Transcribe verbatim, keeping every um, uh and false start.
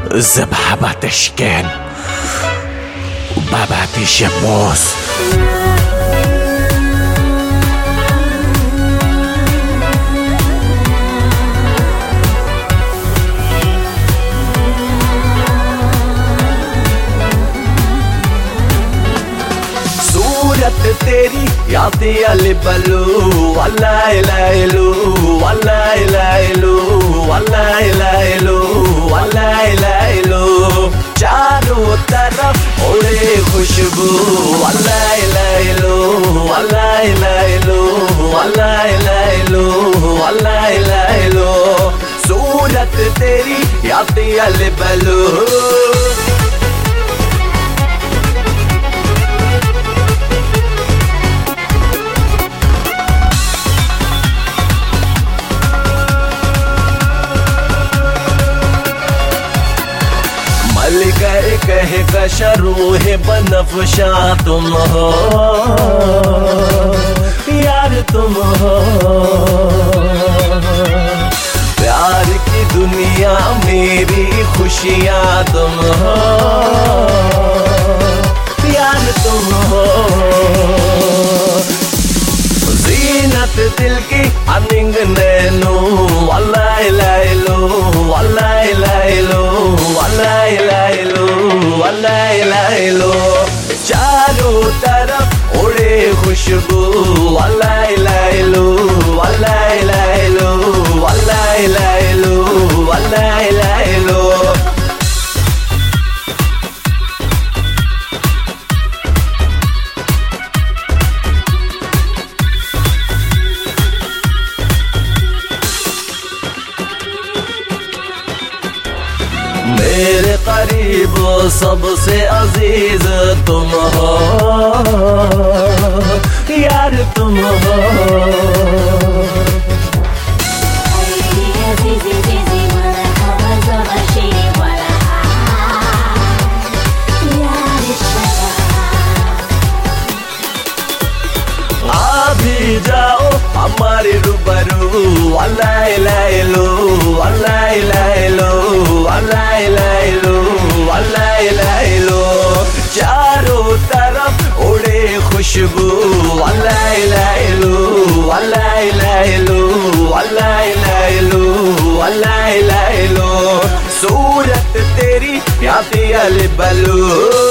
زبحبة اشكان وبابات الشموس. तेरी यादी अली बलू वल्लाह इलाइलू वल्लाह इलाइलू वल्लाह इलाइलू वल्लाह इलाइलू चारों तरफ उड़े खुशबू वल्लाह इलाइलू वल्लाह इलाइलू वल्लाह इलाइलू वल्लाह इलाइलू सूरत तेरी यादी अली बलू। कहे कहे कशरू है बनफशा तुम हो यार तुम हो, प्यार की दुनिया मेरी खुशियाँ तुम हो यार तुम हो, ज़ीनत दिल की अनिंग नैनो वल्लाह इलाइलू वल्लाह इलाइलू वल्लाह इलाइलू वल्लाह इलाइलू चारों तरफ उड़े खुशबू वल्लाह इलाइलू वल्लाह इलाइलू वल्लाह इलाइलू वल्लाह इलाइलू। मेरे करीब सबसे अजीज तुम हो यार तुम हो, आ भी जाओ हमारे रूबरू वल्लाह इलाइलू वल्लाह इलाइलू वल्लाह इलाइलू वल्लाह इलाइलू चारों तरफ उड़े खुशबू वल्लाह इलाइलू वल्लाह इलाइलू वल्लाह इलाइलू वल्लाह इलाइलू सूरत तेरी यादी अली बलू।